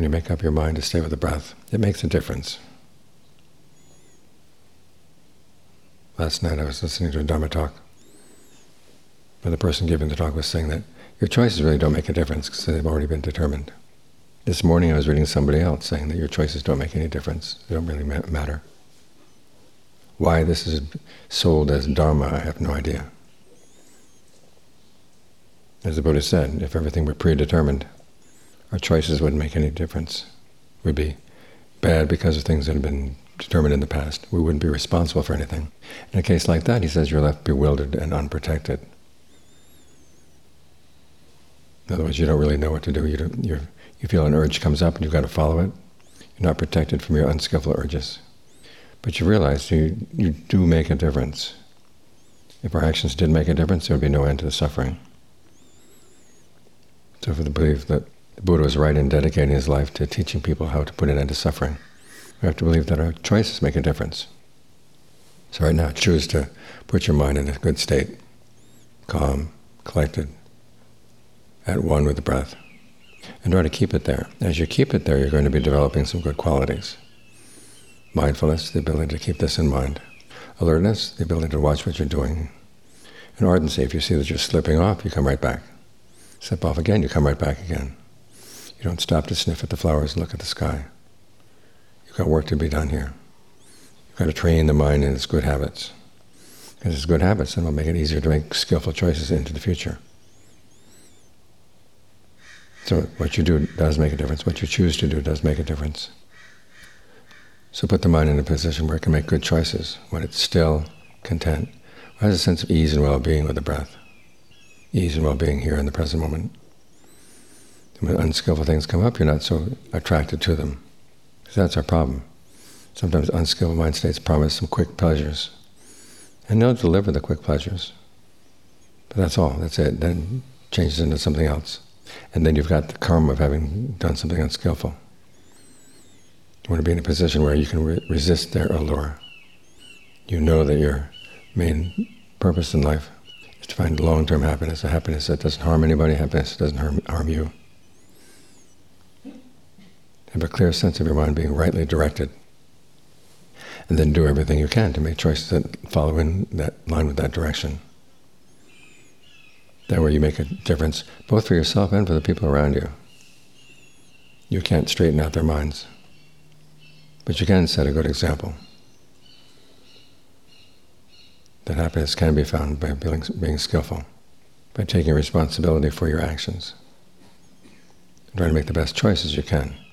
when you make up your mind to stay with the breath, it makes a difference. Last night I was listening to a Dharma talk, where the person giving the talk was saying that your choices really don't make a difference because they've already been determined. This morning I was reading somebody else saying that your choices don't make any difference, they don't really matter. Why this is sold as Dharma, I have no idea. As the Buddha said, if everything were predetermined, our choices wouldn't make any difference. We'd be bad because of things that have been determined in the past. We wouldn't be responsible for anything. In a case like that, he says, you're left bewildered and unprotected. In other words, you don't really know what to do. You feel an urge comes up and you've got to follow it. You're not protected from your unskillful urges. But you realize you do make a difference. If our actions did make a difference, there would be no end to the suffering. So for the belief that the Buddha was right in dedicating his life to teaching people how to put an end to suffering, we have to believe that our choices make a difference. So right now, choose to put your mind in a good state, calm, collected, at one with the breath, and try to keep it there. As you keep it there, you're going to be developing some good qualities. Mindfulness, the ability to keep this in mind. Alertness, the ability to watch what you're doing. And ardency, if you see that you're slipping off, you come right back. Slip off again, you come right back again. You don't stop to sniff at the flowers and look at the sky. You've got work to be done here. You've got to train the mind in its good habits. Because it's good habits, then it'll make it easier to make skillful choices into the future. So what you do does make a difference. What you choose to do does make a difference. So put the mind in a position where it can make good choices, when it's still, content, has a sense of ease and well-being with the breath. Ease and well-being here in the present moment. And when unskillful things come up, you're not so attracted to them. Because that's our problem. Sometimes unskillful mind states promise some quick pleasures. And they'll deliver the quick pleasures. But that's all, that's it. Then it changes into something else. And then you've got the karma of having done something unskillful. You want to be in a position where you can resist their allure. You know that your main purpose in life is to find long-term happiness, a happiness that doesn't harm anybody, happiness that doesn't harm you. Have a clear sense of your mind being rightly directed. And then do everything you can to make choices that follow in that line with that direction. That way you make a difference both for yourself and for the people around you. You can't straighten out their minds, but you can set a good example. That happiness can be found by being skillful, by taking responsibility for your actions, and trying to make the best choices you can.